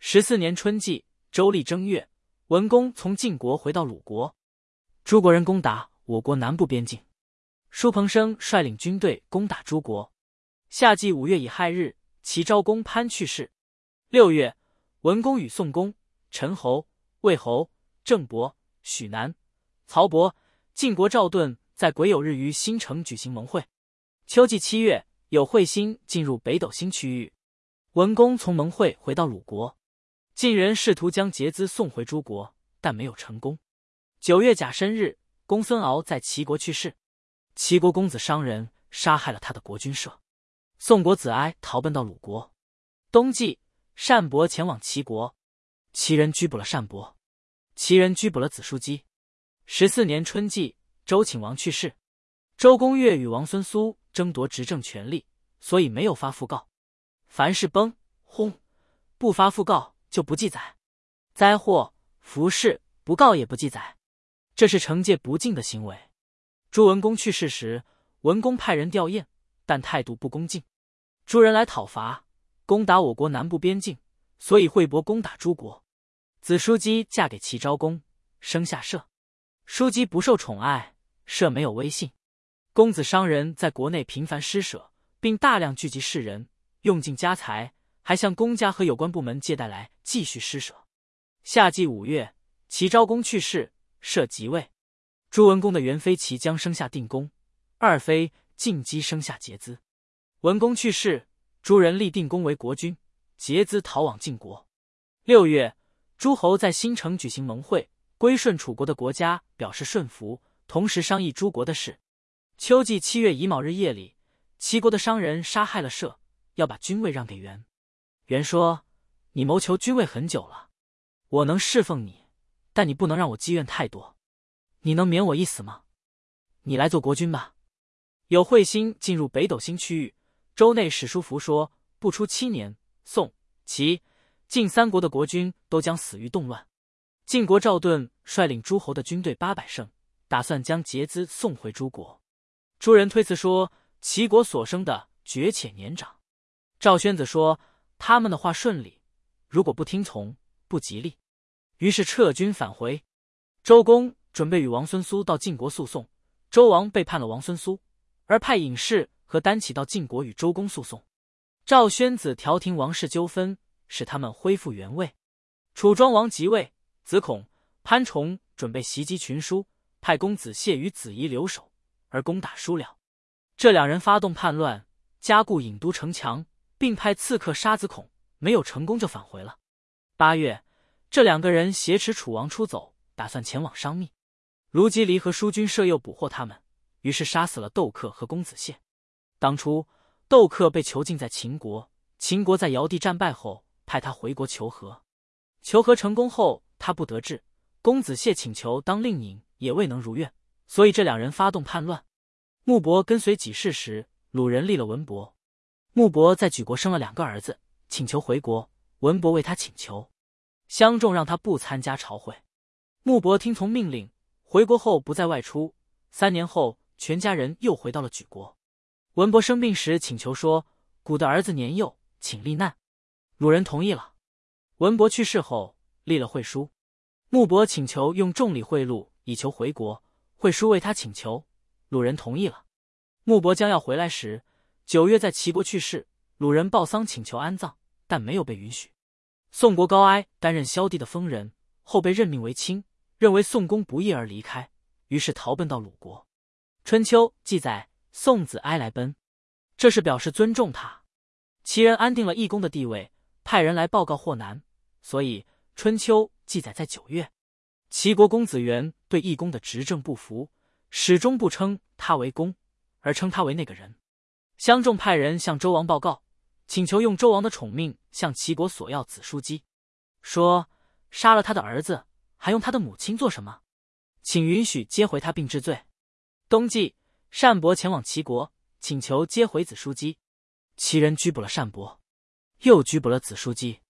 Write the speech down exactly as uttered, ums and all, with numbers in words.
十四年春季，周历正月，文公从晋国回到鲁国，诸国人攻打我国南部边境。舒彭生率领军队攻打诸国。夏季五月乙亥日，齐昭公潘去世。六月，文公与宋公、陈侯、魏侯、郑伯、许南、曹伯、晋国赵盾在癸酉日于新城举行盟会。秋季七月，有彗星进入北斗星区域。文公从盟会回到鲁国，晋人试图将节资送回诸国，但没有成功。九月甲申日，公孙敖在齐国去世。齐国公子商人杀害了他的国君社。宋国子哀逃奔到鲁国。冬季，单伯前往齐国，齐人拘捕了单伯，齐人拘捕了子叔姬。十四年春季，周顷王去世。周公越与王孙苏争夺执政权力，所以没有发讣告。凡是崩、轰，不发讣告就不记载；灾祸、服事不告也不记载，这是惩戒不敬的行为。朱文公去世时，文公派人吊唁，但态度不恭敬。诸人来讨伐，攻打我国南部边境，所以惠伯攻打诸国。子叔姬嫁给齐昭公，生下社。叔姬不受宠爱，社没有威信。公子商人在国内频繁施舍，并大量聚集士人，用尽家财，还向公家和有关部门借贷来继续施舍。夏季五月，齐昭公去世，社即位。朱文公的元妃齐姜生下定公，二妃晋姬生下节资。文公去世，诸人立定公为国君，节资逃往晋国。六月，诸侯在新城举行盟会，归顺楚国的国家表示顺服，同时商议诸国的事。秋季七月乙卯日夜里，齐国的商人杀害了社，要把君位让给元。元说：“你谋求君位很久了，我能侍奉你，但你不能让我积怨太多。你能免我一死吗？你来做国君吧。”有彗星进入北斗星区域，周内史书符说，不出七年，宋、齐、晋三国的国君都将死于动乱。晋国赵盾率领诸侯的军队八百乘，打算将节资送回诸国。诸人推辞说，齐国所生的绝且年长。赵宣子说，他们的话顺理，如果不听从，不吉利。于是撤军返回。周公准备与王孙苏到晋国诉讼，周王背叛了王孙苏，而派尹氏和丹启到晋国与周公诉讼。赵宣子调停王室纠纷，使他们恢复原位。楚庄王即位，子孔、潘崇准备袭击群书，派公子燮与子仪留守，而攻打叔僚。这两人发动叛乱，加固郢都城墙，并派刺客杀子孔，没有成功就返回了。八月，这两个人挟持楚王出走，打算前往商密。卢基离和舒君社又捕获他们，于是杀死了窦克和公子燮。当初窦克被囚禁在秦国，秦国在尧帝战败后派他回国求和。求和成功后，他不得志，公子燮请求当令尹，也未能如愿，所以这两人发动叛乱。穆伯跟随己事时，鲁人立了文伯。穆伯在举国生了两个儿子，请求回国，文伯为他请求，相仲让他不参加朝会。穆伯听从命令，回国后不再外出。三年后，全家人又回到了举国。文伯生病时请求说，古的儿子年幼，请立难。鲁人同意了。文伯去世后，立了惠叔。穆伯请求用重礼贿赂，以求回国，惠叔为他请求，鲁人同意了。穆伯将要回来时，九月在齐国去世，鲁人报丧请求安葬，但没有被允许。宋国高哀担任萧帝的封人，后被任命为卿，认为宋公不义而离开，于是逃奔到鲁国。春秋记载宋子哀来奔，这是表示尊重他。齐人安定了义公的地位，派人来报告祸难，所以春秋记载在九月。齐国公子元对义公的执政不服，始终不称他为公，而称他为那个人。相仲派人向周王报告，请求用周王的宠命向齐国索要子叔姬，说杀了他的儿子，还用他的母亲做什么？请允许接回他并治罪。冬季，单伯前往齐国，请求接回子叔姬。齐人拘捕了单伯，又拘捕了子叔姬。